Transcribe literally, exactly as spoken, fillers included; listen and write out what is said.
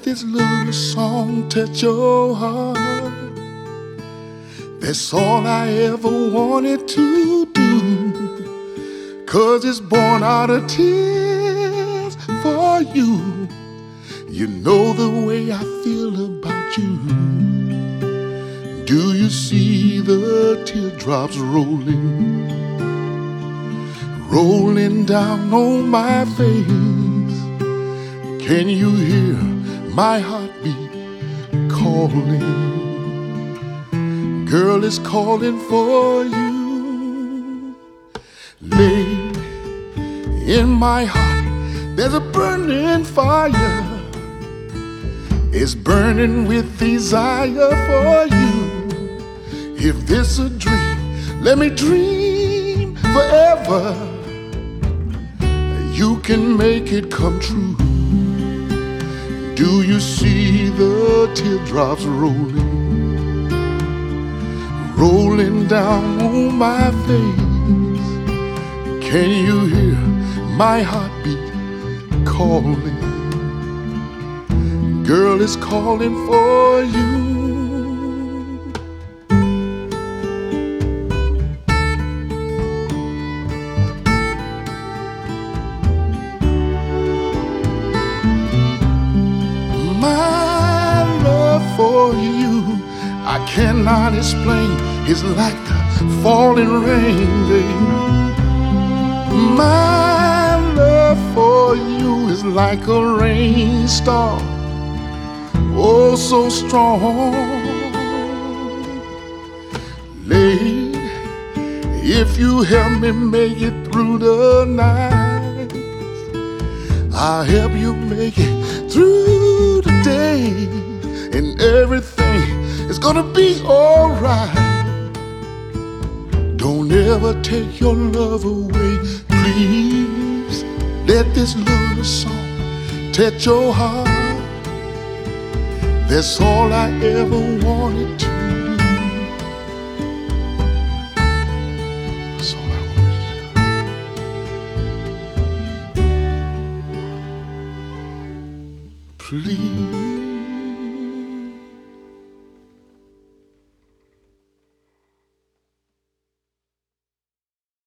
this little song touch your heart. That's all I ever wanted to do, 'cause it's born out of tears for you. You know the way I feel about you. Do you see the teardrops rolling, rolling down on my face? Can you hear my heartbeat calling? Girl, it's calling for you. Lay in my heart, there's a burning fire. It's burning with desire for you. If this a dream, let me dream forever. You can make it come true. Do you see the teardrops rolling, rolling down on my face? Can you hear my heartbeat calling? Girl, it's calling for you. My love for you, I cannot explain. It's like the falling rain, baby. My love for you is like a rainstorm, oh so strong. Lady, if you help me make it through the night, I'll help you make it through the day, and everything is gonna be alright. Don't ever take your love away, please. Let this little song touch your heart. That's all I ever wanted to do. That's all I wanted to do. Please.